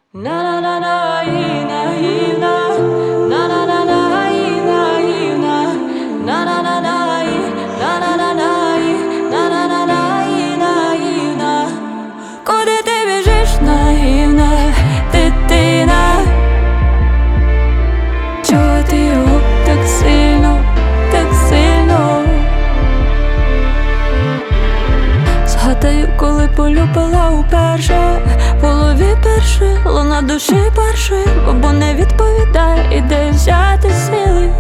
Куди ти біжиш, наївна дитина? Чого ти його так сильно, так сильно? Згадаю, коли полюбила уперше, в голові перше, луна душі перше, бо не відповідає, і де взяти сили.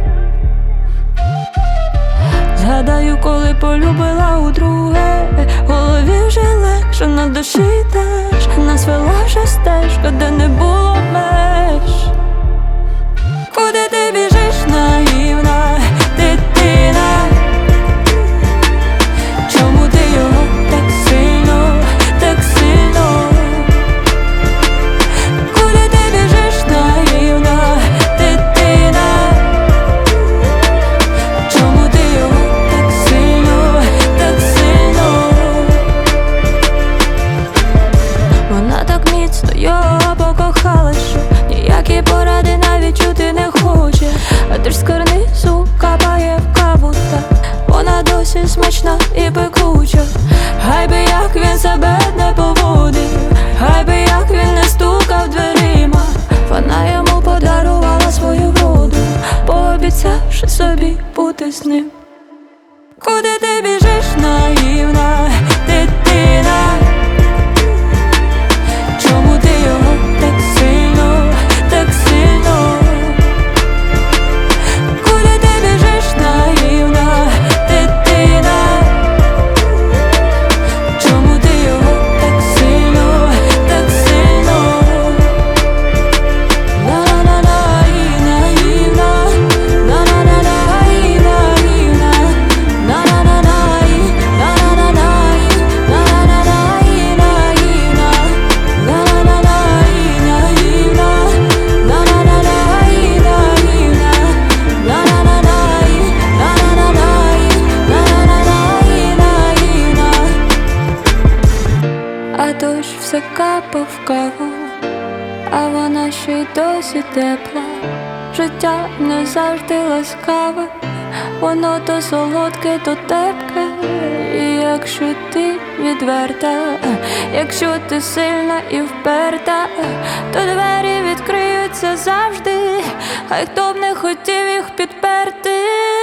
Згадаю, коли полюбила удруге, в голові вже легше, на душі теж. Нас вела вже стежка, де не було меж. Куди ти біжиш, наївна дитина? Чому ти його так сильно, так сильно? Куди ти біжиш, наївна дитина? Чому ти його так сильно, так сильно? Вона так міцно його покохала, що ніякі поради навіть чути не хоче. А ти ж з карнизу капає в каву, та вона досі смачна і пекуча. Хай би як він себе не поводив, хай би як він не стукав дверима, вона йому подарувала свою вроду, пообіцявши собі бути з ним. Куди ти біжиш, наївна дитина? Чому ти його так сильно, так сильно? Куди ти біжиш, наївна дитина? Чому ти його так сильно, так сильно? На-на-на-на-і, наївна, на-на-на-на-і, наївна, на-на-на-на-і, на-на-на-на-і, на-на-на-на-і, наївна, на-на-на-на-і, наївна, на-на-на-на-і, наївна, на-на-на-на-і, на-на-на-на-і, на-на-на-на-і, наївна. А дощ все капав в каву, а вона ще й досі тепла. Життя не завжди ласкаве, воно то солодке, то тепке. І якщо ти відверта, якщо ти сильна і вперта, то двері відкриються завжди, хай хто б не хотів їх підперти.